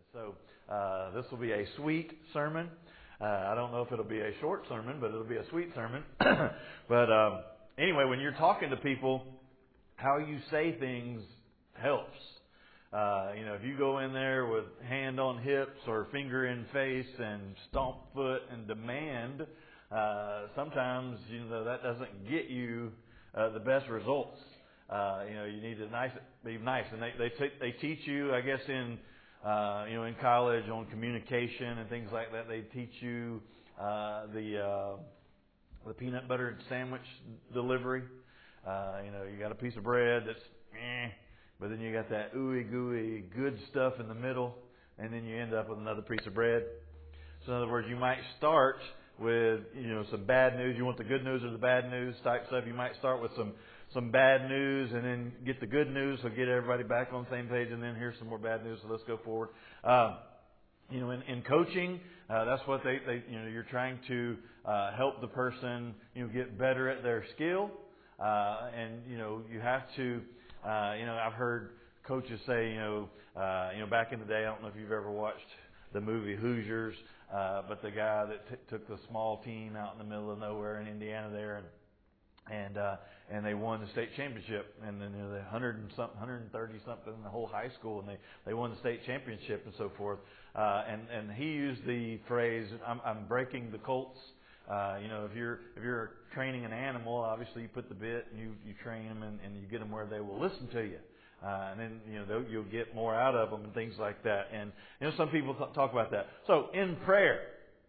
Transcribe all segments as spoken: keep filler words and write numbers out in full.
So uh, this will be a sweet sermon. Uh, I don't know if it'll be a short sermon, but it'll be a sweet sermon. but um, anyway, when you're talking to people, how you say things helps. Uh, you know, if you go in there with hand on hips or finger in face and stomp foot and demand, uh, sometimes you know that doesn't get you uh, the best results. Uh, you know, you need to nice, be nice, and they they, t- they teach you, I guess, in uh, you know in college on communication and things like that. They teach you uh, the uh, the peanut butter sandwich delivery. Uh, you know, you got a piece of bread that's eh, but then you got that ooey gooey good stuff in the middle, and then you end up with another piece of bread. So in other words, you might start with you know some bad news. You want the good news or the bad news type stuff. You might start with some some bad news and then get the good news, so get everybody back on the same page, and then here's some more bad news, so let's go forward. Um, you know, in, in coaching, uh, that's what they, they, you know, you're trying to uh, help the person, you know, get better at their skill, uh, and you know, you have to, uh, you know, I've heard coaches say, you know, uh, you know, back in the day, I don't know if you've ever watched the movie Hoosiers, uh, but the guy that t- took the small team out in the middle of nowhere in Indiana there, and And uh, and they won the state championship, and then you know, the hundred and something, hundred and thirty something in the whole high school, and they, they won the state championship and so forth. Uh, and and he used the phrase, "I'm, I'm breaking the colts." Uh, you know, if you're if you're training an animal, obviously you put the bit and you you train them and, and you get them where they will listen to you, uh, and then you know you'll get more out of them and things like that. And you know, some people th- talk about that. So in prayer,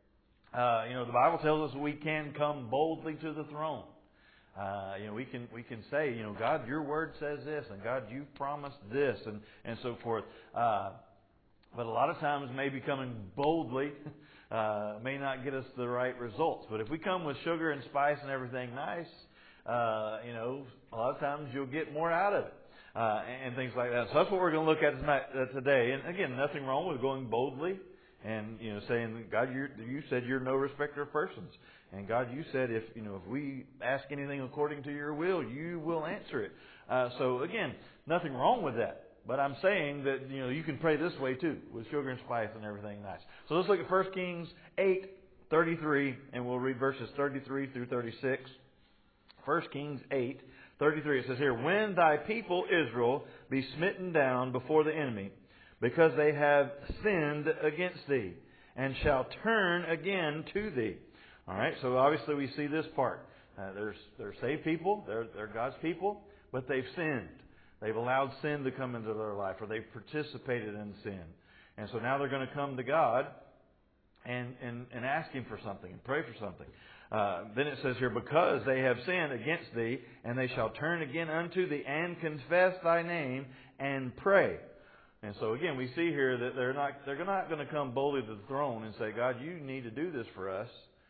uh, you know, the Bible tells us we can come boldly to the throne. Uh, you know, we can we can say, you know, God, your word says this, and God, you've promised this, and, and so forth. Uh, but a lot of times, maybe coming boldly uh, may not get us the right results. But if we come with sugar and spice and everything nice, uh, you know, a lot of times you'll get more out of it, uh, and, and things like that. So that's what we're going to look at tonight, uh, today. And again, nothing wrong with going boldly and you know saying, God, you you said you're no respecter of persons. And God, you said if you know if we ask anything according to your will, you will answer it. Uh, so again, nothing wrong with that. But I'm saying that you know you can pray this way too, with sugar and spice and everything nice. So let's look at First Kings eight thirty-three, and we'll read verses thirty-three through thirty-six. First Kings eight thirty-three. It says here, "When thy people Israel be smitten down before the enemy, because they have sinned against thee, and shall turn again to thee." All right, so obviously we see this part. Uh, there's they're saved people, they're they're God's people, but they've sinned. They've allowed sin to come into their life, or they've participated in sin, and so now they're going to come to God and and, and ask Him for something and pray for something. Uh, then it says here, "Because they have sinned against thee, and they shall turn again unto thee, and confess thy name, and pray." And so again, we see here that they're not they're not going to come boldly to the throne and say, "God, you need to do this for us,"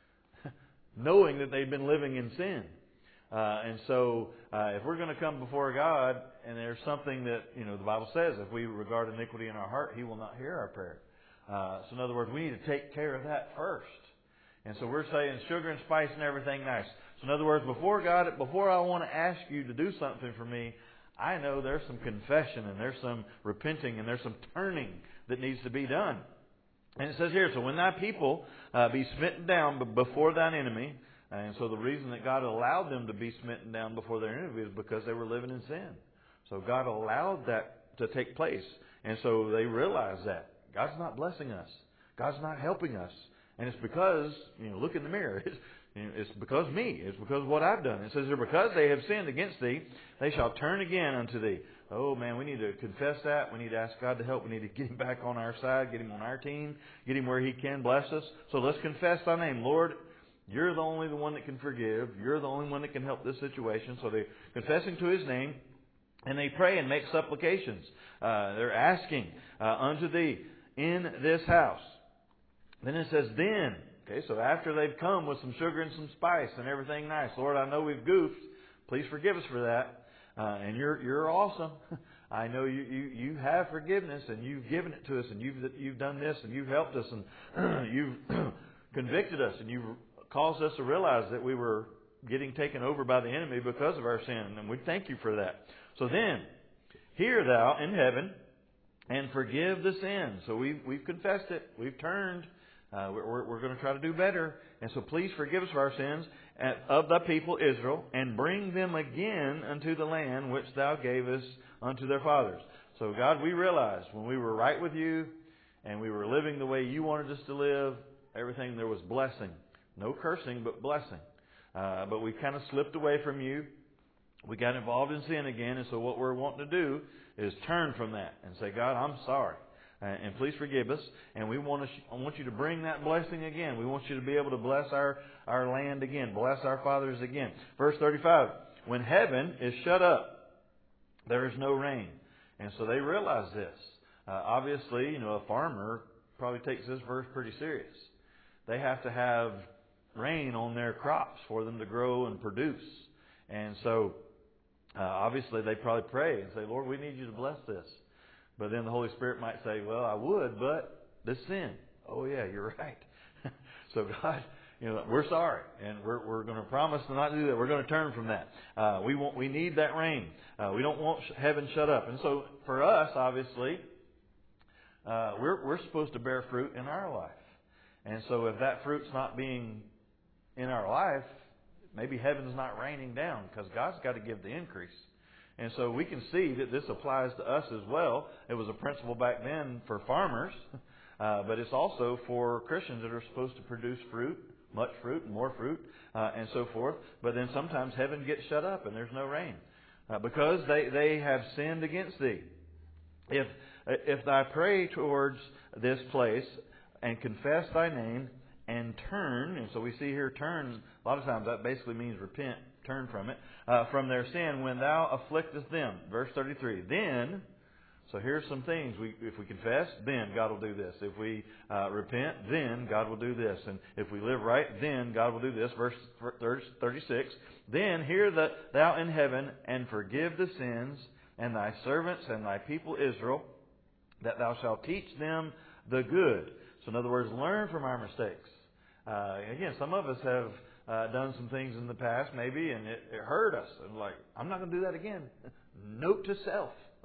knowing that they've been living in sin. Uh, and so uh, if we're going to come before God and there's something that, you know, the Bible says, if we regard iniquity in our heart, He will not hear our prayer. Uh, so in other words, we need to take care of that first. And so we're saying sugar and spice and everything nice. So in other words, before God, before I want to ask you to do something for me, I know there's some confession and there's some repenting and there's some turning that needs to be done. And it says here, "So when thy people uh, be smitten down before thine enemy," and so the reason that God allowed them to be smitten down before their enemy is because they were living in sin. So God allowed that to take place. And so they realized that God's not blessing us. God's not helping us. And it's because, you know, look in the mirror. It's, you know, it's because me. It's because of what I've done. It says here, "Because they have sinned against thee, they shall turn again unto thee." Oh man, we need to confess that. We need to ask God to help. We need to get Him back on our side, get Him on our team, get Him where He can bless us. So let's confess thy name. Lord, you're the only the one that can forgive. You're the only one that can help this situation. So they're confessing to His name, and they pray and make supplications. Uh, they're asking uh, unto thee in this house. Then it says, then, okay, so after they've come with some sugar and some spice and everything nice, Lord, I know we've goofed. Please forgive us for that. Uh, and you're you're awesome. I know you, you, you have forgiveness, and you've given it to us, and you've you've done this, and you've helped us, and you've convicted us, and you've caused us to realize that we were getting taken over by the enemy because of our sin, and we thank you for that. So then, hear thou in heaven, and forgive the sin. So we've, we've confessed it. We've turned. Uh, we're we're going to try to do better. And so please forgive us for our sins of the people Israel, and bring them again unto the land which thou gavest unto their fathers. So God, we realize when we were right with you and we were living the way you wanted us to live, everything there was blessing. No cursing, but blessing. Uh, but we kind of slipped away from you. We got involved in sin again. And so what we're wanting to do is turn from that and say, God, I'm sorry. Uh, and please forgive us. And we want to, I want you to bring that blessing again. We want you to be able to bless our, our land again. Bless our fathers again. Verse thirty-five. When heaven is shut up, there is no rain. And so they realize this. Uh, obviously, you know, a farmer probably takes this verse pretty serious. They have to have rain on their crops for them to grow and produce. And so, uh, obviously, they probably pray and say, Lord, we need you to bless this. But then the Holy Spirit might say, well, I would, but this sin. Oh, yeah, you're right. So, God, you know, we're sorry, and we're we're going to promise to not do that. We're going to turn from that. Uh, we want we need that rain. Uh, we don't want heaven shut up. And so, for us, obviously, uh, we're we're supposed to bear fruit in our life. And so, if that fruit's not being in our life, maybe heaven's not raining down, because God's got to give the increase. And so we can see that this applies to us as well. It was a principle back then for farmers, uh, but it's also for Christians that are supposed to produce fruit, much fruit and more fruit, uh, and so forth. But then sometimes heaven gets shut up and there's no rain uh, because they, they have sinned against thee. If if thou pray towards this place and confess thy name and turn, and so we see here turn, a lot of times that basically means repent, turn from it, uh, from their sin, when thou afflictest them. Verse thirty-three. Then, so here's some things. We, if we confess, then God will do this. If we uh, repent, then God will do this. And if we live right, then God will do this. Verse thirty-six. Then hear the, thou in heaven, and forgive the sins, and thy servants and thy people Israel, that thou shalt teach them the good. So in other words, learn from our mistakes. Uh, again, some of us have uh, done some things in the past, maybe, and it, it hurt us. And like, I'm not going to do that again. Note to self.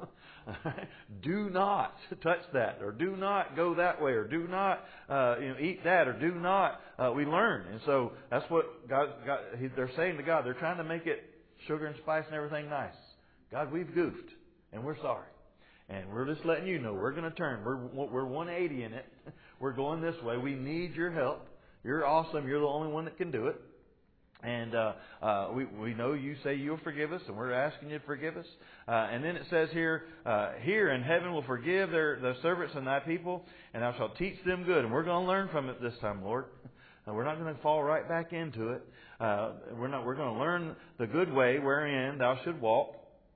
Do not touch that, or do not go that way, or do not uh, you know, eat that, or do not. Uh, we learn. And so that's what God, God, they're saying to God. They're trying to make it sugar and spice and everything nice. God, we've goofed, and we're sorry. And we're just letting you know we're going to turn. We're we're one eighty in it. We're going this way. We need your help. You're awesome. You're the only one that can do it. And uh, uh, we we know you say you'll forgive us, and we're asking you to forgive us. Uh, and then it says here, uh, here in heaven will forgive their, their servants and thy people, and thou shalt teach them good. And we're going to learn from it this time, Lord. And we're not going to fall right back into it. Uh, we're not. We're going to learn the good way wherein thou should walk,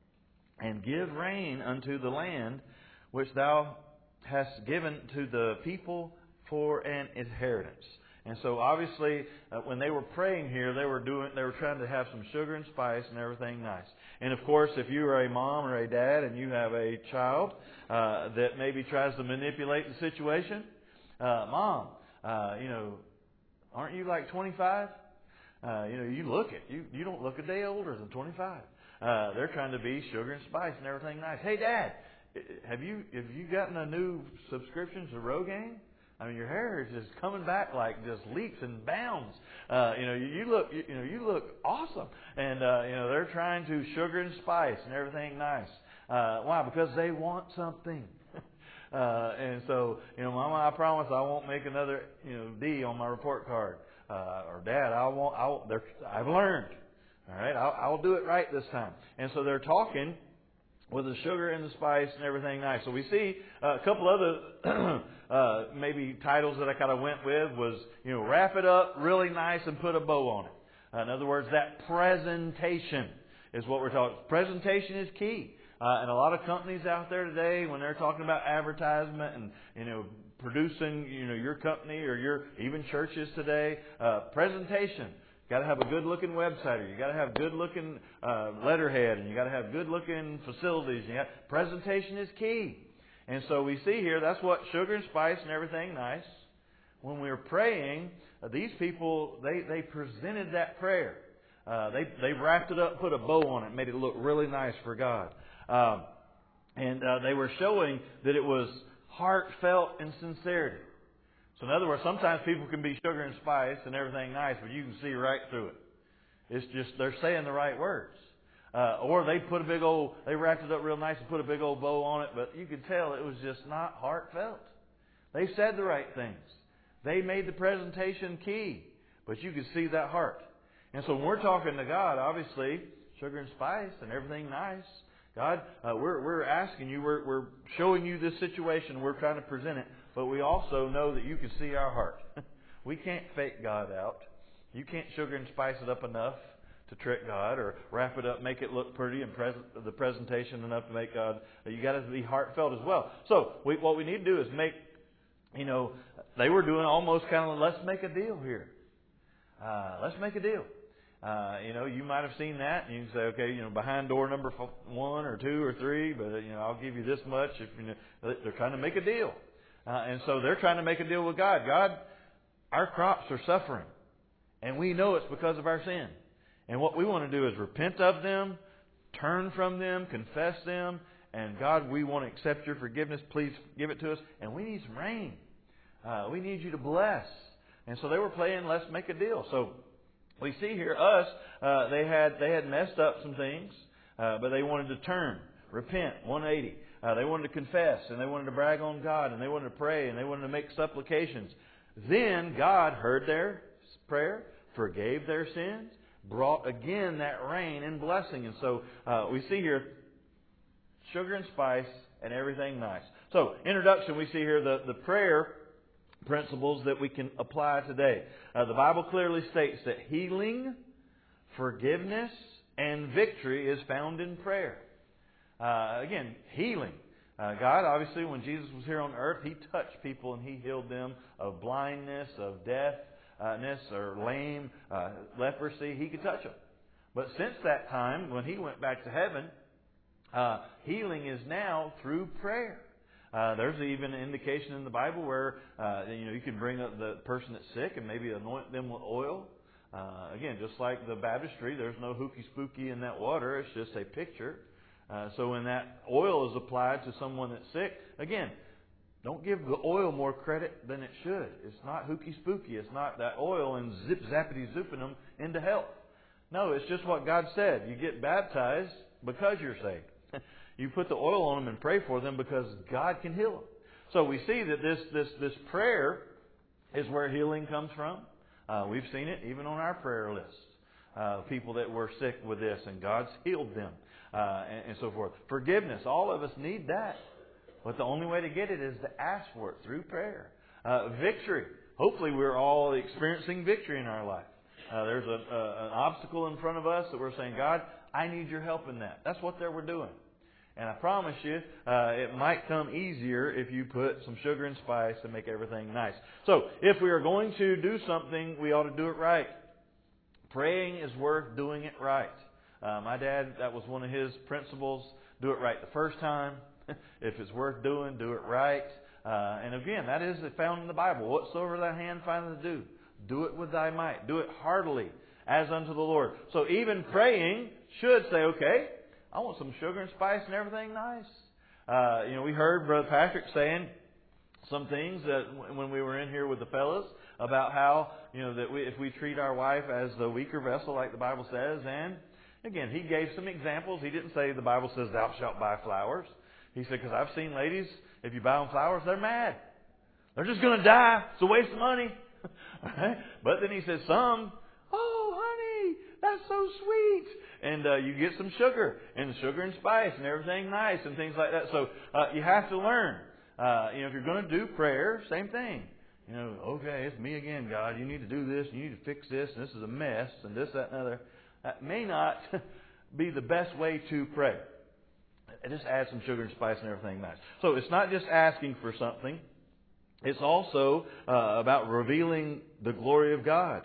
and give rain unto the land which thou hast given to the people for an inheritance. And so, obviously, uh, when they were praying here, they were doing, they were trying to have some sugar and spice and everything nice. And of course, if you are a mom or a dad and you have a child uh, that maybe tries to manipulate the situation, uh, mom, uh, you know, aren't you like twenty-five? Uh, you know, you look it. You you don't look a day older than twenty-five. Uh, they're trying to be sugar and spice and everything nice. Hey, Dad, have you have you gotten a new subscription to Rogaine? I mean, your hair is just coming back like just leaps and bounds. Uh, you know, you, you look, you, you know, you look awesome. And uh, you know, they're trying to sugar and spice and everything nice. Uh, why? Because they want something. uh, and so, you know, Mama, I promise I won't make another, you know, D on my report card. Uh, or Dad, I won't. I'll, I've learned. All right, I'll, I'll do it right this time. And so they're talking with the sugar and the spice and everything nice. So we see uh, a couple other uh, maybe titles that I kind of went with was, you know, wrap it up really nice and put a bow on it. Uh, in other words, that presentation is what we're talking. Presentation is key. Uh, and a lot of companies out there today, when they're talking about advertisement and, you know, producing, you know, your company or your even churches today, uh, presentation. You got to have a good-looking website, or you got to have good-looking uh, letterhead, and you got to have good-looking facilities. You got, presentation is key, and so we see here that's what sugar and spice and everything nice. When we were praying, uh, these people they they presented that prayer. Uh, they they wrapped it up, put a bow on it, made it look really nice for God. Um, And uh, they were showing that it was heartfelt and sincerity. So in other words, sometimes people can be sugar and spice and everything nice, but you can see right through it. It's just they're saying the right words. Uh, or they put a big old, they wrapped it up real nice and put a big old bow on it, but you could tell it was just not heartfelt. They said the right things. They made the presentation key, but you could see that heart. And so when we're talking to God, obviously, sugar and spice and everything nice, God, uh, we're we're asking you, we're we're showing you this situation, we're trying to present it, but we also know that you can see our heart. We can't fake God out. You can't sugar and spice it up enough to trick God, or wrap it up, make it look pretty, and present the presentation enough to make God. You got to be heartfelt as well. So we, what we need to do is make, you know, they were doing almost kind of, let's make a deal here. Uh, let's make a deal. Uh, you know, you might have seen that, and you can say, okay, you know, behind door number one or two or three, but you know, I'll give you this much. If you know, they're trying to make a deal, uh, and so they're trying to make a deal with God. God, our crops are suffering, and we know it's because of our sin. And what we want to do is repent of them, turn from them, confess them, and God, we want to accept your forgiveness. Please give it to us. And we need some rain. Uh, we need you to bless. And so they were playing let's make a deal. So we see here us, uh, they had they had messed up some things, uh, but they wanted to turn, repent, one eighty. Uh, they wanted to confess, and they wanted to brag on God, and they wanted to pray, and they wanted to make supplications. Then God heard their prayer, forgave their sins, brought again that rain and blessing. And so uh, we see here sugar and spice and everything nice. So introduction, we see here the, the prayer principles that we can apply today. Uh, the Bible clearly states that healing, forgiveness, and victory is found in prayer. Uh, again, healing. Uh, God, obviously, when Jesus was here on earth, He touched people and He healed them of blindness, of death, Uh, or lame, uh, leprosy, He could touch them. But since that time, when He went back to heaven, uh, healing is now through prayer. Uh, there's even an indication in the Bible where uh, you know you can bring up the person that's sick and maybe anoint them with oil. Uh, again, just like the baptistry, there's no hooky spooky in that water. It's just a picture. Uh, so when that oil is applied to someone that's sick, again, don't give the oil more credit than it should. It's not hooky spooky. It's not that oil and zip zappity zipping them into health. No, it's just what God said. You get baptized because you're saved. You put the oil on them and pray for them because God can heal them. So we see that this this this prayer is where healing comes from. Uh, we've seen it even on our prayer list. Uh, people that were sick with this and God's healed them uh, and, and so forth. Forgiveness. All of us need that. But the only way to get it is to ask for it through prayer. Uh, victory. Hopefully we're all experiencing victory in our life. Uh, there's a, a, an obstacle in front of us that we're saying, God, I need your help in that. That's what they were doing. And I promise you, uh, it might come easier if you put some sugar and spice and make everything nice. So if we are going to do something, we ought to do it right. Praying is worth doing it right. Uh, my dad, that was one of his principles. Do it right the first time. If it's worth doing, do it right. Uh, and again, that is found in the Bible. Whatsoever thy hand findeth to do, do it with thy might. Do it heartily, as unto the Lord. So even praying should say, okay, I want some sugar and spice and everything nice. Uh, you know, we heard Brother Patrick saying some things that when we were in here with the fellas about how, you know, that we, if we treat our wife as the weaker vessel, like the Bible says, and again, he gave some examples. He didn't say the Bible says thou shalt buy flowers. He said, because I've seen ladies, if you buy them flowers, they're mad. They're just going to die. It's a waste of money. Right? But then he says, some, oh, honey, that's so sweet. And uh, you get some sugar and sugar and spice and everything nice and things like that. So uh, you have to learn. Uh, you know, if you're going to do prayer, same thing. You know, okay, it's me again, God. You need to do this. You need to fix this. And this is a mess and this, that, and other. That may not be the best way to pray. Just add some sugar and spice and everything nice. So it's not just asking for something. It's also uh, about revealing the glory of God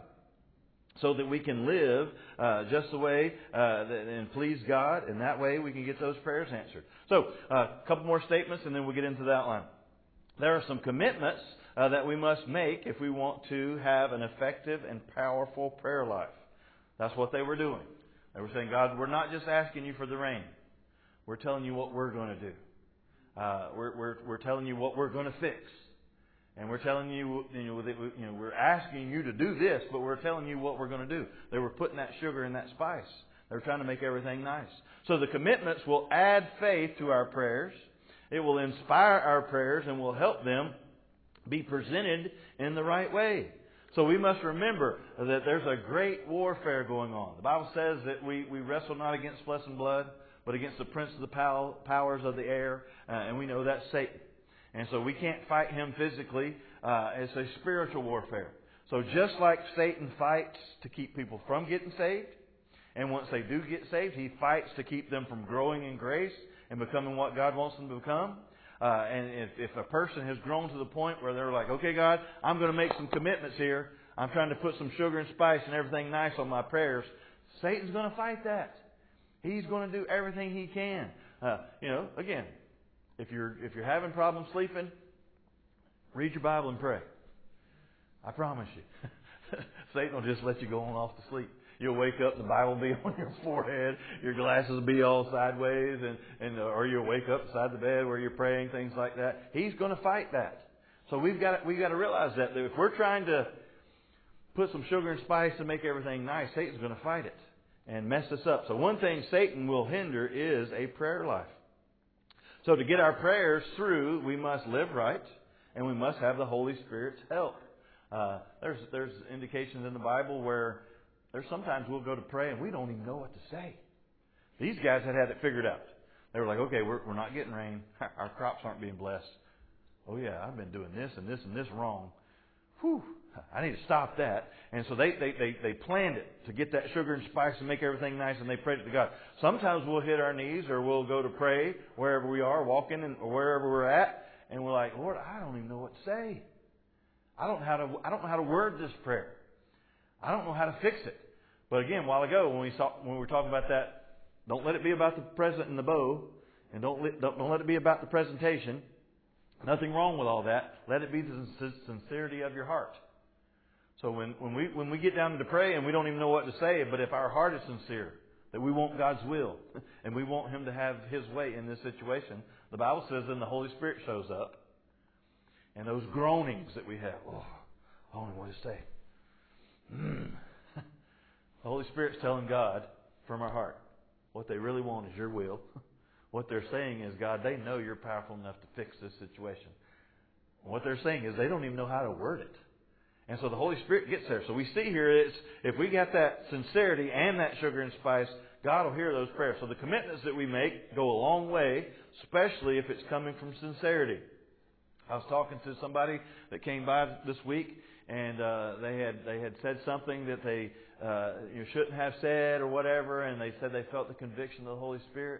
so that we can live uh, just the way uh, that, and please God. And that way we can get those prayers answered. So uh, a couple more statements and then we'll get into the outline. There are some commitments uh, that we must make if we want to have an effective and powerful prayer life. That's what they were doing. They were saying, God, we're not just asking you for the rain. We're telling you what we're going to do. Uh, we're, we're, we're telling you what we're going to fix. And we're telling you, you know, that we, you know, we're asking you to do this, but we're telling you what we're going to do. They were putting that sugar and that spice. They were trying to make everything nice. So the commitments will add faith to our prayers. It will inspire our prayers and will help them be presented in the right way. So we must remember that there's a great warfare going on. The Bible says that we, we wrestle not against flesh and blood, but against the prince of the pow- powers of the air. Uh, and we know that's Satan. And so we can't fight him physically. Uh, it's a spiritual warfare. So just like Satan fights to keep people from getting saved, and once they do get saved, he fights to keep them from growing in grace and becoming what God wants them to become. Uh, and if, if a person has grown to the point where they're like, okay, God, I'm going to make some commitments here. I'm trying to put some sugar and spice and everything nice on my prayers. Satan's going to fight that. He's going to do everything he can. Uh, you know, again, If you're if you're having problems sleeping, read your Bible and pray. I promise you. Satan will just let you go on off to sleep. You'll wake up, the Bible will be on your forehead, your glasses will be all sideways, and, and or you'll wake up beside the bed where you're praying, things like that. He's going to fight that. So we've got we've got to realize that, that if we're trying to put some sugar and spice to make everything nice, Satan's going to fight it and mess us up. So one thing Satan will hinder is a prayer life. So to get our prayers through, we must live right, and we must have the Holy Spirit's help. Uh, there's there's indications in the Bible where there's sometimes we'll go to pray and we don't even know what to say. These guys had had it figured out. They were like, okay, we're we're not getting rain. Our crops aren't being blessed. Oh yeah, I've been doing this and this and this wrong. Whew, I need to stop that. And so they, they, they, they planned it to get that sugar and spice and make everything nice, and they prayed it to God. Sometimes we'll hit our knees or we'll go to pray wherever we are, walking and, or wherever we're at, and we're like, Lord, I don't even know what to say. I don't know how to I don't know how to word this prayer. I don't know how to fix it. But again, a while ago when we saw when we were talking about that, don't let it be about the present and the bow, and don't let, don't, don't let it be about the presentation. Nothing wrong with all that. Let it be the sincerity of your heart. So when, when we when we get down to pray and we don't even know what to say, but if our heart is sincere, that we want God's will and we want Him to have His way in this situation, the Bible says then the Holy Spirit shows up, and those groanings that we have, oh, I don't know what to say. Mm. The Holy Spirit's telling God from our heart what they really want is your will. What they're saying is, God, they know you're powerful enough to fix this situation. What they're saying is they don't even know how to word it. And so the Holy Spirit gets there. So we see here, it's, if we got that sincerity and that sugar and spice, God will hear those prayers. So the commitments that we make go a long way, especially if it's coming from sincerity. I was talking to somebody that came by this week, and uh, they had they had said something that they uh, you know, shouldn't have said or whatever, and they said they felt the conviction of the Holy Spirit.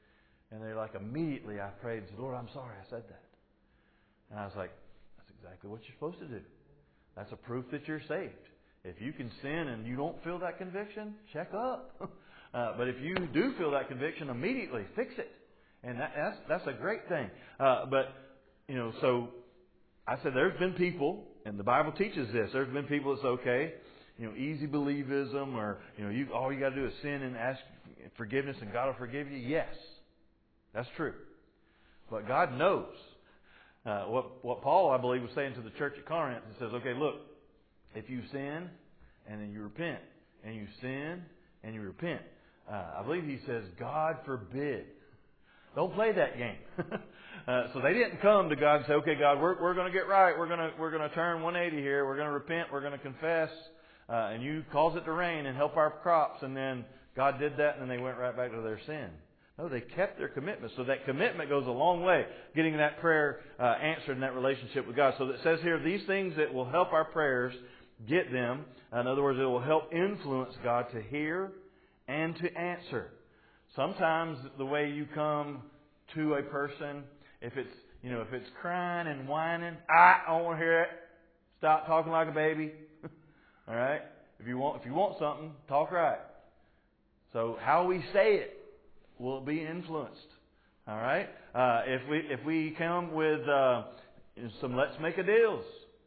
And they're like, immediately I prayed and said, Lord, I'm sorry I said that. And I was like, that's exactly what you're supposed to do. That's a proof that you're saved. If you can sin and you don't feel that conviction, check up. uh, but if you do feel that conviction, immediately fix it. And that, that's that's a great thing. Uh, but, you know, so I said there's been people, and the Bible teaches this, there's been people that's okay, you know, easy believism, or, you know, you all you got to do is sin and ask forgiveness and God will forgive you. Yes. That's true. But God knows. Uh, what, what Paul, I believe, was saying to the church at Corinth, he says, okay, look, if you sin and then you repent, and you sin and you repent, uh, I believe he says, God forbid. Don't play that game. uh, so they didn't come to God and say, okay, God, we're, we're going to get right. We're going to we're going to turn one eighty here. We're going to repent. We're going to confess. Uh, and you cause it to rain and help our crops. And then God did that, and then they went right back to their sin. No, they kept their commitment. So that commitment goes a long way, getting that prayer uh, answered in that relationship with God. So it says here, these things that will help our prayers, get them. In other words, it will help influence God to hear and to answer. Sometimes the way you come to a person, if it's you know if it's crying and whining, I don't want to hear it. Stop talking like a baby. All right. If you want if you want something, talk right. So how we say it will be influenced. All right. Uh, if we if we come with uh, some let's make a deals,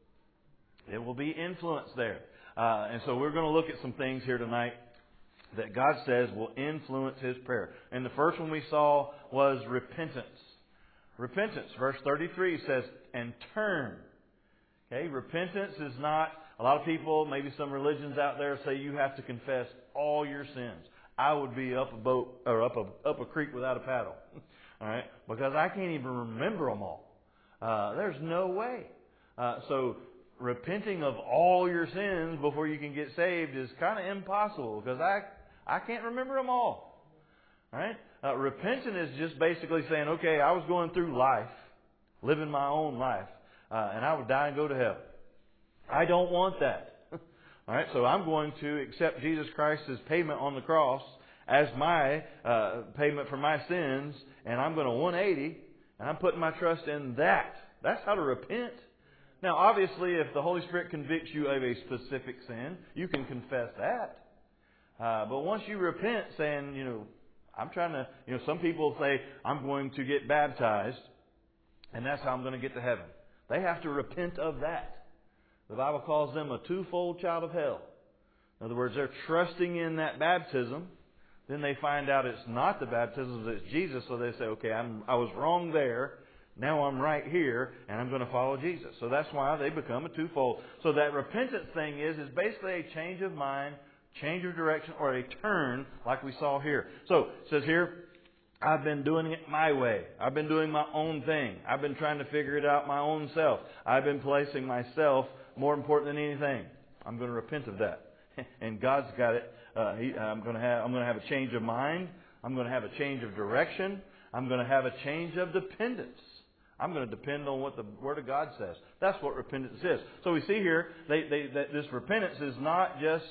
it will be influenced there. Uh, and so we're going to look at some things here tonight that God says will influence His prayer. And the first one we saw was repentance. Repentance, verse thirty-three says, and turn. Okay, repentance is not, a lot of people, maybe some religions out there say you have to confess all your sins. I would be up a boat, or up a, up a creek without a paddle. All right, because I can't even remember them all. Uh, there's no way. Uh, so repenting of all your sins before you can get saved is kind of impossible, because I I can't remember them all. All right, uh, repenting is just basically saying, okay, I was going through life, living my own life, uh, and I would die and go to hell. I don't want that. All right, so I'm going to accept Jesus Christ's payment on the cross as my uh, payment for my sins, and I'm going to one eighty, and I'm putting my trust in that. That's how to repent. Now, obviously, if the Holy Spirit convicts you of a specific sin, you can confess that. Uh, but once you repent, saying, you know, I'm trying to, you know, some people say, I'm going to get baptized, and that's how I'm going to get to heaven. They have to repent of that. The Bible calls them a twofold child of hell. In other words, they're trusting in that baptism. Then they find out it's not the baptism, it's Jesus. So they say, okay, I'm, I was wrong there. Now I'm right here, and I'm going to follow Jesus. So that's why they become a twofold. So that repentance thing is, is basically a change of mind, change of direction, or a turn like we saw here. So it says here, I've been doing it my way. I've been doing my own thing. I've been trying to figure it out my own self. I've been placing myself more important than anything. I'm going to repent of that. And God's got it. Uh, he, I'm going to have. I'm going to have a change of mind. I'm going to have a change of direction. I'm going to have a change of dependence. I'm going to depend on what the Word of God says. That's what repentance is. So we see here they, they, that this repentance is not just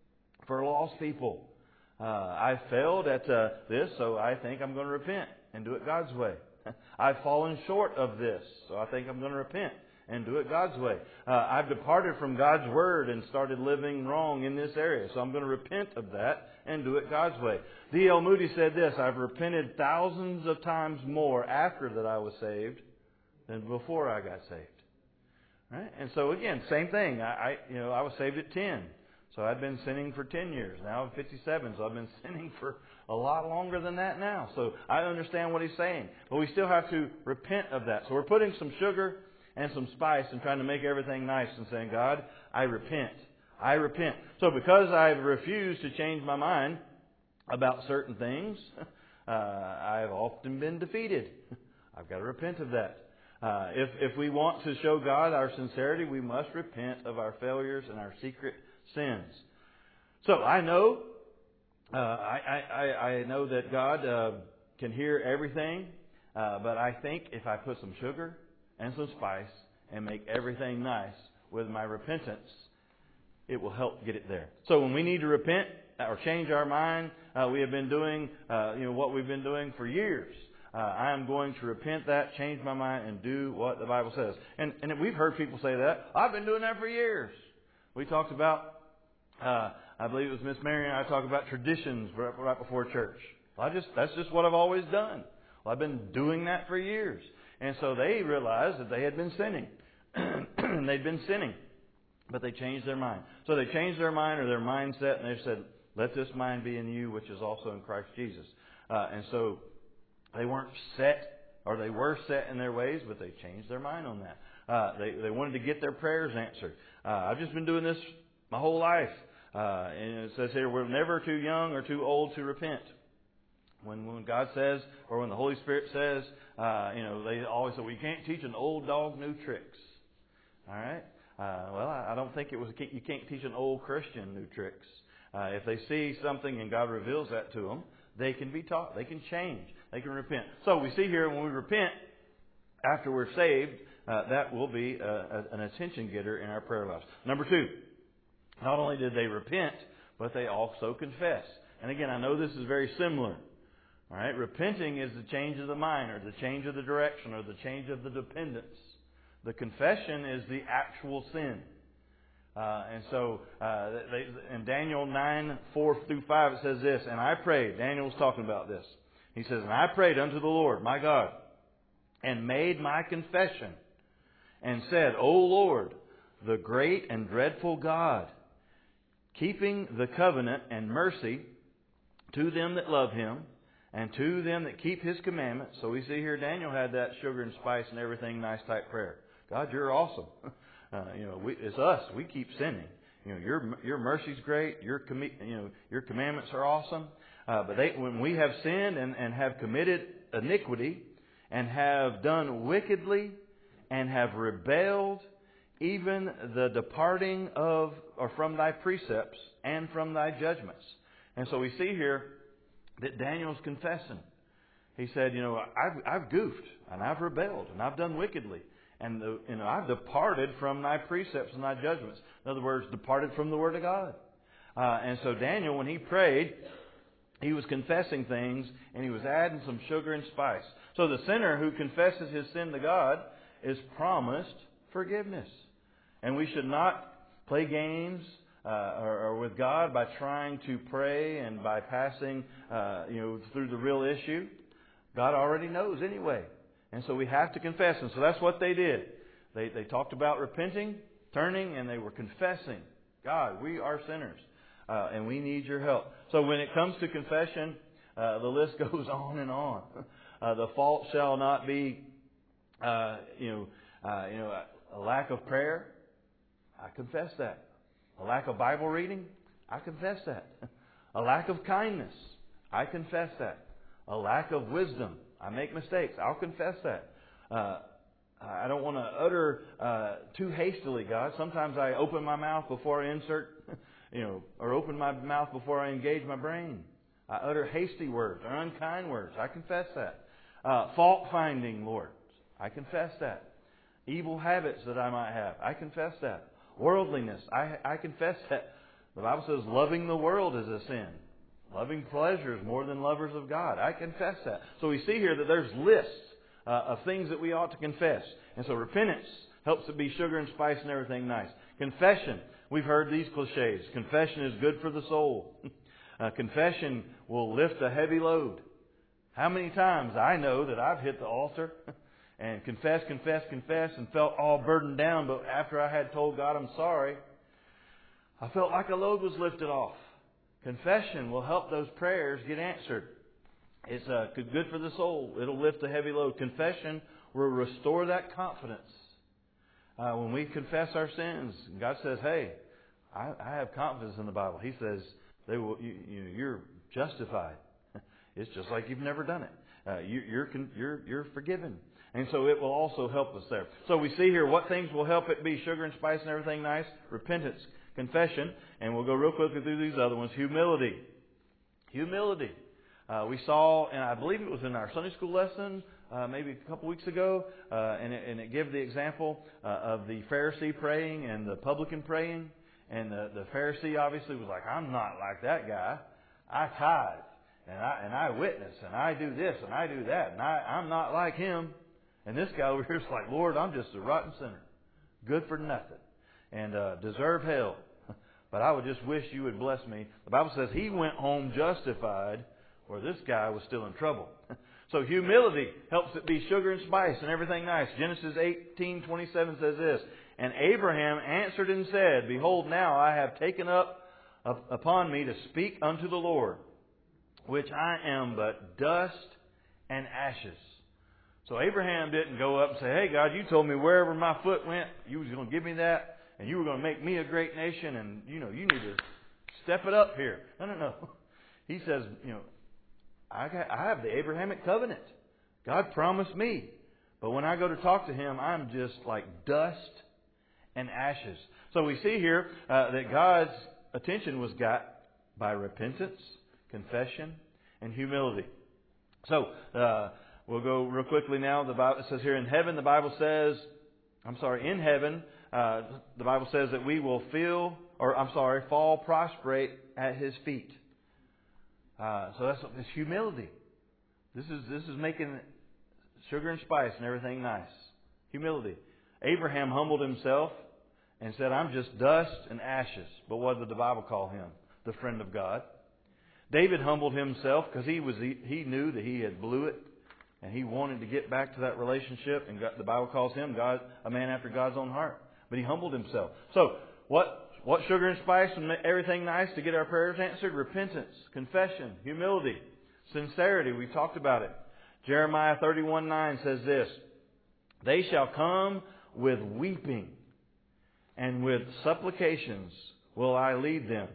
for lost people. Uh, I failed at uh, this, so I think I'm going to repent and do it God's way. I've fallen short of this, so I think I'm going to repent and do it God's way. Uh, I've departed from God's Word and started living wrong in this area, so I'm going to repent of that and do it God's way. D L Moody said this, I've repented thousands of times more after that I was saved than before I got saved. Right? And so again, same thing. I, I you know I was saved at ten. So I've been sinning for ten years. Now I'm fifty-seven, so I've been sinning for a lot longer than that now. So I understand what he's saying. But we still have to repent of that. So we're putting some sugar and some spice and trying to make everything nice and saying, God, I repent. I repent. So because I've refused to change my mind about certain things, uh, I've often been defeated. I've got to repent of that. Uh, if, if we want to show God our sincerity, we must repent of our failures and our secret sins. So I know, uh, I, I, I know that God uh, can hear everything, uh, but I think if I put some sugar and some spice and make everything nice with my repentance, it will help get it there. So when we need to repent or change our mind, uh, we have been doing, uh, you know, what we've been doing for years. Uh, I am going to repent that, change my mind, and do what the Bible says. And, and we've heard people say that. I've been doing that for years. We talked about, uh, I believe it was Miss Mary and I talked about traditions right, right before church. I just that's just what I've always done. Well, I've been doing that for years. And so they realized that they had been sinning. They'd been sinning. But they changed their mind. So they changed their mind or their mindset, and they said, let this mind be in you, which is also in Christ Jesus. Uh, and so they weren't set, or they were set in their ways, but they changed their mind on that. Uh, they, they wanted to get their prayers answered. Uh, I've just been doing this my whole life. Uh, and it says here, we're never too young or too old to repent. When when God says, or when the Holy Spirit says, uh, you know, they always say, well, you can't teach an old dog new tricks. All right? Uh, well, I don't think it was. You can't teach an old Christian new tricks. Uh, if they see something and God reveals that to them, they can be taught. They can change. They can repent. So we see here when we repent after we're saved, uh, that will be a, a, an attention getter in our prayer lives. Number two, not only did they repent, but they also confess. And again, I know this is very similar. All right, repenting is the change of the mind, or the change of the direction, or the change of the dependence. The confession is the actual sin. Uh, and so uh, they, in Daniel nine, four through five, it says this, and I prayed, Daniel's talking about this. He says, and I prayed unto the Lord, my God, and made my confession, and said, O Lord, the great and dreadful God, keeping the covenant and mercy to them that love Him, and to them that keep His commandments. So we see here Daniel had that sugar and spice and everything nice type prayer. God, you're awesome. Uh, you know, we, it's us. We keep sinning. You know, your your mercy's great. Your com- you know your commandments are awesome. Uh, but they, when we have sinned and, and have committed iniquity and have done wickedly and have rebelled, even the departing of or from Thy precepts and from Thy judgments. And so we see here that Daniel's confessing. He said, you know, I've, I've goofed and I've rebelled and I've done wickedly. And the, you know, I've departed from Thy precepts and Thy judgments. In other words, departed from the Word of God. Uh, and so Daniel, when he prayed, he was confessing things and he was adding some sugar and spice. So the sinner who confesses his sin to God is promised forgiveness. And we should not play games uh, or, or with God by trying to pray and by passing uh, you know, through the real issue. God already knows anyway. And so we have to confess. And so that's what they did. They, they talked about repenting, turning, and they were confessing. God, we are sinners, uh, and we need your help. So when it comes to confession, uh, the list goes on and on. Uh, the fault shall not be, uh, you know, uh, you know, a lack of prayer. I confess that. A lack of Bible reading. I confess that. A lack of kindness. I confess that. A lack of wisdom. I make mistakes. I'll confess that. Uh, I don't want to utter uh, too hastily, God. Sometimes I open my mouth before I insert, you know, or open my mouth before I engage my brain. I utter hasty words or unkind words. I confess that. Uh, fault finding, Lord. I confess that. Evil habits that I might have. I confess that. Worldliness. I, I confess that. The Bible says loving the world is a sin. Loving pleasures more than lovers of God. I confess that. So we see here that there's lists uh, of things that we ought to confess. And so repentance helps it be sugar and spice and everything nice. Confession. We've heard these cliches. Confession is good for the soul. uh, confession will lift a heavy load. How many times I know that I've hit the altar and confessed, confessed, confessed and felt all burdened down. But after I had told God I'm sorry, I felt like a load was lifted off. Confession will help those prayers get answered. It's uh, good for the soul. It'll lift a heavy load. Confession will restore that confidence. Uh, when we confess our sins, God says, hey, I, I have confidence in the Bible. He says, they will, you, you, you're justified. It's just like you've never done it. Uh, you, you're, you're, you're forgiven. And so it will also help us there. So we see here what things will help it be sugar and spice and everything nice. Repentance. Confession, and we'll go real quickly through these other ones. Humility. Humility. Uh, we saw, and I believe it was in our Sunday school lesson, uh, maybe a couple weeks ago, uh, and, it, and it gave the example uh, of the Pharisee praying and the publican praying. And the, the Pharisee obviously was like, I'm not like that guy. I tithe, and I, and I witness, and I do this, and I do that, and I, I'm not like him. And this guy over here is like, Lord, I'm just a rotten sinner. Good for nothing. And uh, deserve hell. But I would just wish you would bless me. The Bible says he went home justified, where this guy was still in trouble. So humility helps it be sugar and spice and everything nice. Genesis eighteen twenty-seven says this, and Abraham answered and said, behold, now I have taken up upon me to speak unto the Lord, which I am but dust and ashes. So Abraham didn't go up and say, hey, God, you told me wherever my foot went, you was going to give me that. And you were going to make me a great nation, and, you know, you need to step it up here. No, no, no. He says, you know, I, got, I have the Abrahamic covenant. God promised me. But when I go to talk to Him, I'm just like dust and ashes. So we see here uh, that God's attention was got by repentance, confession, and humility. So uh, we'll go real quickly now. The Bible says here in heaven, the Bible says, I'm sorry, in heaven, Uh, the Bible says that we will feel, or I'm sorry, fall prostrate at His feet. Uh, so that's this humility. This is this is making sugar and spice and everything nice. Humility. Abraham humbled himself and said, "I'm just dust and ashes." But what did the Bible call him? The friend of God. David humbled himself because he was he, he knew that he had blew it. And he wanted to get back to that relationship. And God, the Bible calls him God, a man after God's own heart. But he humbled himself. So, what what sugar and spice and everything nice to get our prayers answered? Repentance, confession, humility. Sincerity, we talked about it. Jeremiah thirty-one nine says this, "They shall come with weeping, and with supplications will I lead them.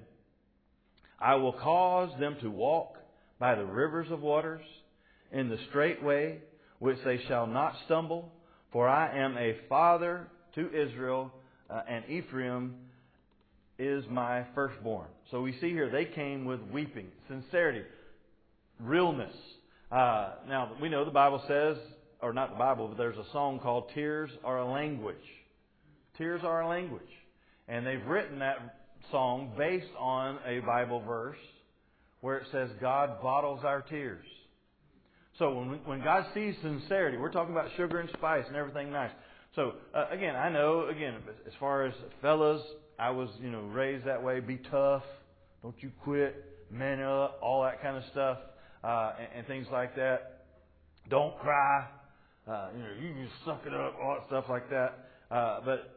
I will cause them to walk by the rivers of waters, in the straight way, which they shall not stumble. For I am a father to Israel, uh, and Ephraim is my firstborn." So we see here they came with weeping, sincerity, realness. Uh, now, we know the Bible says, or not the Bible, but there's a song called "Tears Are a Language." Tears are a language. And they've written that song based on a Bible verse where it says God bottles our tears. So when when God sees sincerity, we're talking about sugar and spice and everything nice. So uh, again, I know, again, as far as fellas, I was, you know, raised that way. Be tough. Don't you quit. Man up. All that kind of stuff. Uh, and, and things like that. Don't cry. Uh, you know, you can suck it up. All that stuff like that. Uh, but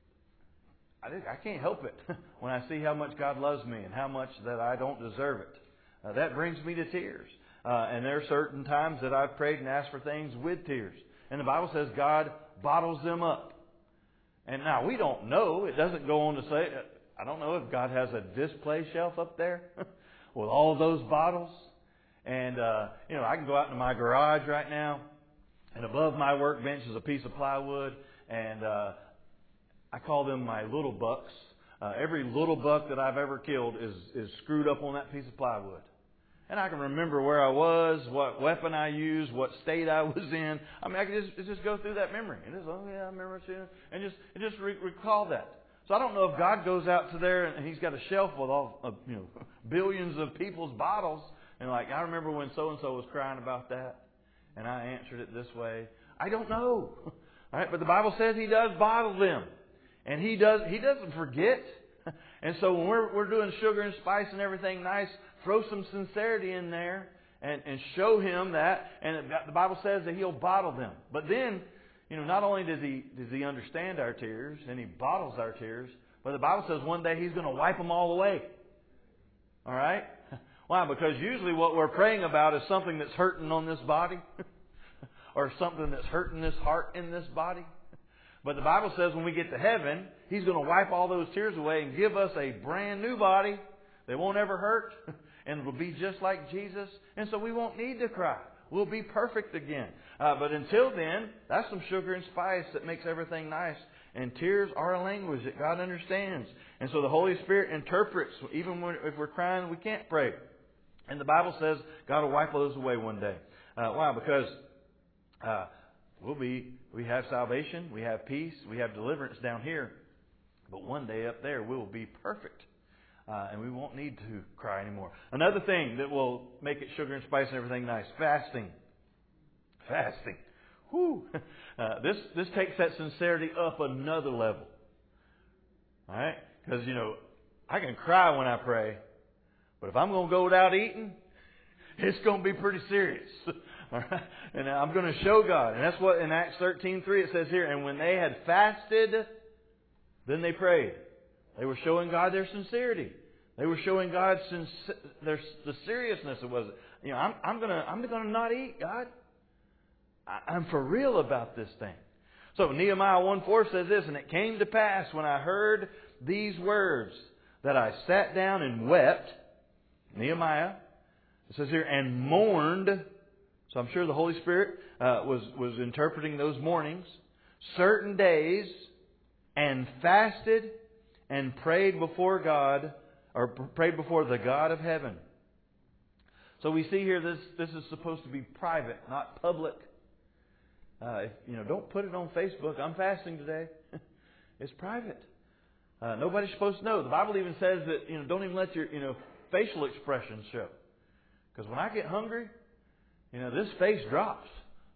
I, I can't help it when I see how much God loves me and how much that I don't deserve it. Uh, that brings me to tears. Uh, and there are certain times that I've prayed and asked for things with tears. And the Bible says God bottles them up. And now we don't know. It doesn't go on to say, I don't know if God has a display shelf up there with all those bottles. And, uh, you know, I can go out into my garage right now, and above my workbench is a piece of plywood, and uh, I call them my little bucks. Uh, every little buck that I've ever killed is, is screwed up on that piece of plywood. And I can remember where I was, what weapon I used, what state I was in. I mean, I can just, just go through that memory. And just, oh yeah, I remember seeing it. And just, and just re- recall that. So I don't know if God goes out to there and He's got a shelf with all, of, you know, billions of people's bottles. And like, I remember when so-and-so was crying about that, and I answered it this way. I don't know. All right, but the Bible says He does bottle them. And He does, He doesn't forget. And so when we're, we're doing sugar and spice and everything nice, throw some sincerity in there and, and show Him that. And the Bible says that He'll bottle them. But then, you know, not only does He, does He understand our tears and He bottles our tears, but the Bible says one day He's going to wipe them all away. All right? Why? Because usually what we're praying about is something that's hurting on this body or something that's hurting this heart in this body. But the Bible says when we get to heaven, He's going to wipe all those tears away and give us a brand new body that won't ever hurt and it will be just like Jesus. And so we won't need to cry. We'll be perfect again. Uh, but until then, that's some sugar and spice that makes everything nice. And tears are a language that God understands. And so the Holy Spirit interprets. Even when, if we're crying, we can't pray. And the Bible says God will wipe those away one day. Uh, why? Because uh, we'll be, we have salvation, we have peace, we have deliverance down here. But one day up there, we will be perfect. Uh, and we won't need to cry anymore. Another thing that will make it sugar and spice and everything nice, fasting. Fasting. Whew. Uh, this, this takes that sincerity up another level. All right? Because, you know, I can cry when I pray. But if I'm going to go without eating, it's going to be pretty serious. All right? And I'm going to show God. And that's what in Acts thirteen three it says here. And when they had fasted, then they prayed. They were showing God their sincerity. They were showing God sinc- their the seriousness it was. You know, I'm, I'm gonna I'm gonna not eat, God. I, I'm for real about this thing. So Nehemiah one four says this, and it came to pass when I heard these words that I sat down and wept. Nehemiah, it says here, and mourned. So I'm sure the Holy Spirit uh, was was interpreting those mournings, certain days, and fasted and prayed before God, or prayed before the God of heaven. So we see here this this is supposed to be private, not public. Uh, you know, don't put it on Facebook. I'm fasting today. It's private. Uh, nobody's supposed to know. The Bible even says that, you know, don't even let your, you know, facial expressions show. Because when I get hungry, you know, this face drops.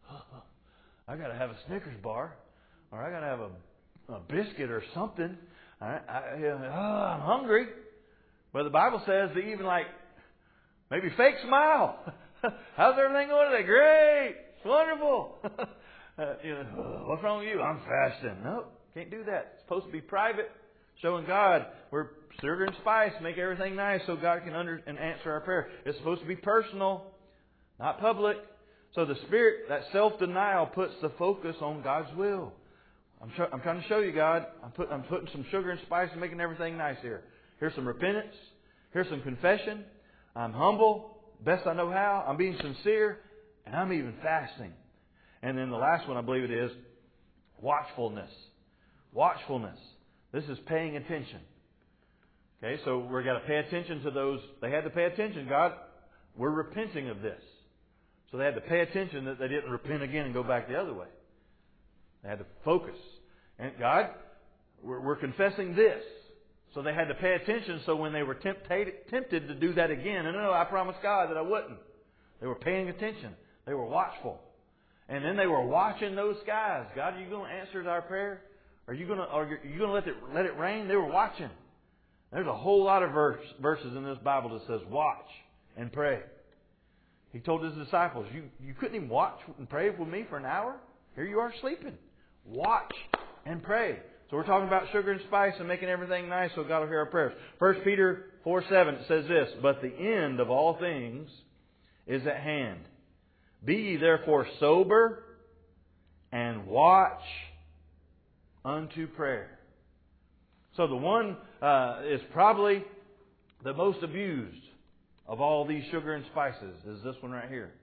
I got to have a Snickers bar, or I got to have a, a biscuit or something. I, I, oh, I'm hungry. But the Bible says that even like maybe fake smile. How's everything going today? Great. It's wonderful. uh, you know, oh, what's wrong with you? I'm fasting. No, can't do that. It's supposed to be private. Showing God where sugar and spice make everything nice so God can under and answer our prayer. It's supposed to be personal. not public. So the Spirit, that self-denial, puts the focus on God's will. I'm, try, I'm trying to show you, God, I'm, put, I'm putting some sugar and spice and making everything nice here. Here's some repentance. Here's some confession. I'm humble, best I know how. I'm being sincere, and I'm even fasting. And then the last one, I believe it is, watchfulness. Watchfulness. This is paying attention. Okay, so we've got to pay attention to those. They had to pay attention. God, we're repenting of this. So they had to pay attention that they didn't repent again and go back the other way. They had to focus. And God, we're, we're confessing this. So they had to pay attention so when they were tempted, tempted to do that again, and no, I promised God that I wouldn't. They were paying attention. They were watchful. And then they were watching those skies. God, are you going to answer our prayer? Are you going to, are you going to let it, let it rain? They were watching. There's a whole lot of verse, verses in this Bible that says watch and pray. He told his disciples, you, you couldn't even watch and pray with me for an hour? Here you are sleeping. Watch and pray. So we're talking about sugar and spice and making everything nice so God will hear our prayers. First Peter four seven, it says this, but the end of all things is at hand. Be ye therefore sober and watch unto prayer. So the one uh, is probably the most abused of all these sugar and spices is this one right here.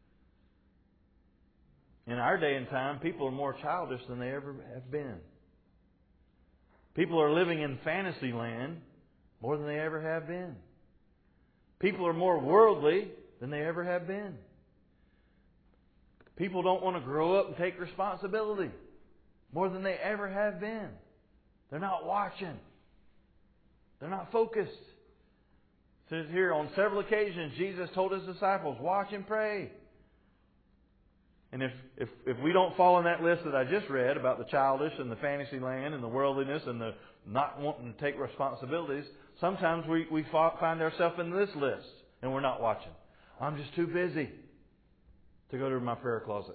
In our day and time, people are more childish than they ever have been. People are living in fantasy land more than they ever have been. People are more worldly than they ever have been. People don't want to grow up and take responsibility more than they ever have been. They're not watching. They're not focused. It says here, on several occasions, Jesus told His disciples, watch and pray. And if, if, if we don't fall in that list that I just read about the childish and the fantasy land and the worldliness and the not wanting to take responsibilities, sometimes we, we find ourselves in this list and we're not watching. I'm just too busy to go to my prayer closet.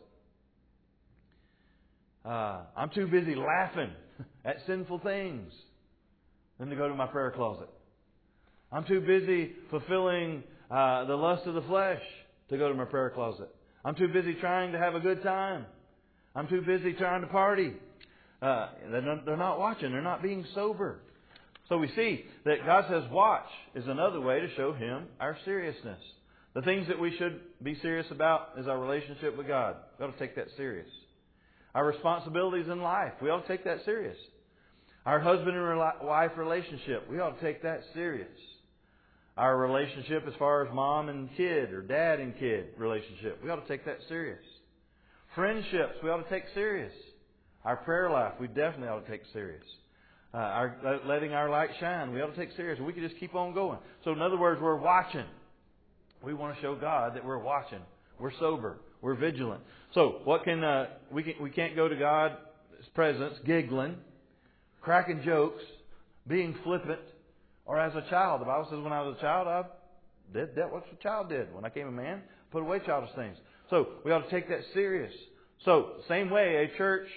Uh, I'm too busy laughing at sinful things than to go to my prayer closet. I'm too busy fulfilling uh, the lust of the flesh to go to my prayer closet. I'm too busy trying to have a good time. I'm too busy trying to party. Uh, they're, not, they're not watching. They're not being sober. So we see that God says watch is another way to show Him our seriousness. The things that we should be serious about is our relationship with God. We ought to take that serious. Our responsibilities in life, we ought to take that serious. Our husband and wife relationship, we ought to take that serious. Our relationship as far as mom and kid or dad and kid relationship, we ought to take that serious. Friendships, we ought to take serious. Our prayer life, we definitely ought to take serious. Uh, our letting our light shine, we ought to take serious. We can just keep on going. So in other words, we're watching. We want to show God that we're watching. We're sober. We're vigilant. So what can uh, we can we can't go to God's presence giggling, cracking jokes, being flippant. Or as a child. The Bible says when I was a child, I did that what a child did. When I became a man, put away childish things. So we ought to take that serious. So, same way, a church,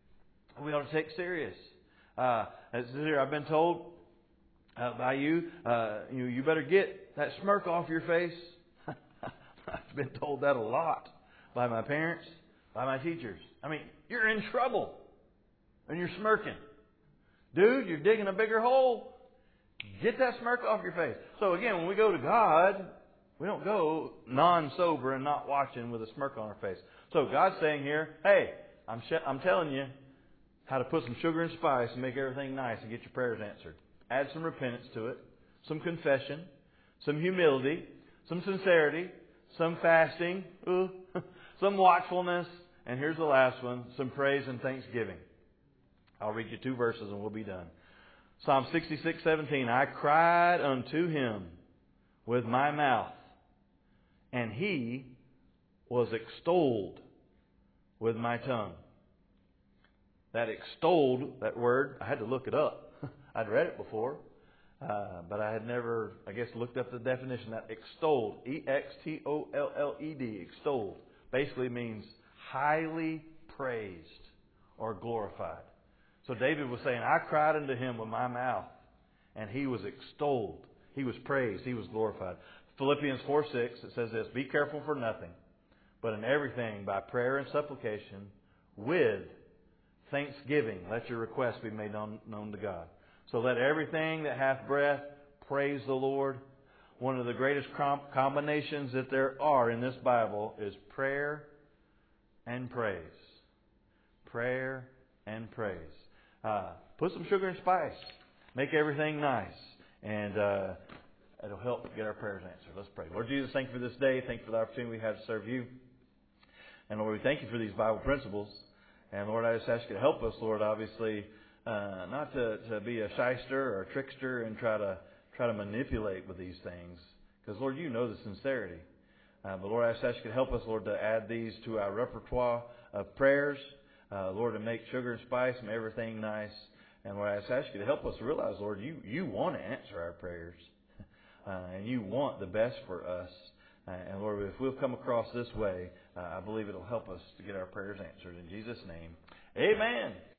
we ought to take serious. Uh, as here, I've been told uh, by you, uh, you, you better get that smirk off your face. I've been told that a lot by my parents, by my teachers. I mean, you're in trouble and you're smirking. Dude, you're digging a bigger hole. Get that smirk off your face. So again, when we go to God, we don't go non-sober and not watching with a smirk on our face. So God's saying here, hey, I'm sh- I'm telling you how to put some sugar and spice and make everything nice and get your prayers answered. Add some repentance to it, some confession, some humility, some sincerity, some fasting, ooh, some watchfulness, and here's the last one, some praise and thanksgiving. I'll read you two verses and we'll be done. Psalm sixty-six seventeen, I cried unto Him with my mouth, and He was extolled with my tongue. That extolled, that word, I had to look it up. I'd read it before, uh, but I had never, I guess, looked up the definition. That extolled, E X T O L L E D, extolled, basically means highly praised or glorified. So David was saying, I cried unto Him with my mouth, and He was extolled. He was praised. He was glorified. Philippians four six, it says this, be careful for nothing, but in everything by prayer and supplication with thanksgiving, let your requests be made known, known to God. So let everything that hath breath praise the Lord. One of the greatest com- combinations that there are in this Bible is prayer and praise. Prayer and praise. Uh, put some sugar and spice. Make everything nice. And uh, it'll help get our prayers answered. Let's pray. Lord Jesus, thank you for this day. Thank you for the opportunity we have to serve you. And Lord, we thank you for these Bible principles. And Lord, I just ask you to help us, Lord, obviously, uh, not to, to be a shyster or a trickster and try to try to manipulate with these things. Because, Lord, you know the sincerity. Uh, but, Lord, I just ask you to help us, Lord, to add these to our repertoire of prayers. Uh, Lord, to make sugar and spice and everything nice. And, Lord, I just ask you to help us realize, Lord, you, you want to answer our prayers. Uh, and you want the best for us. Uh, and, Lord, if we'll come across this way, uh, I believe it'll help us to get our prayers answered. In Jesus' name, amen.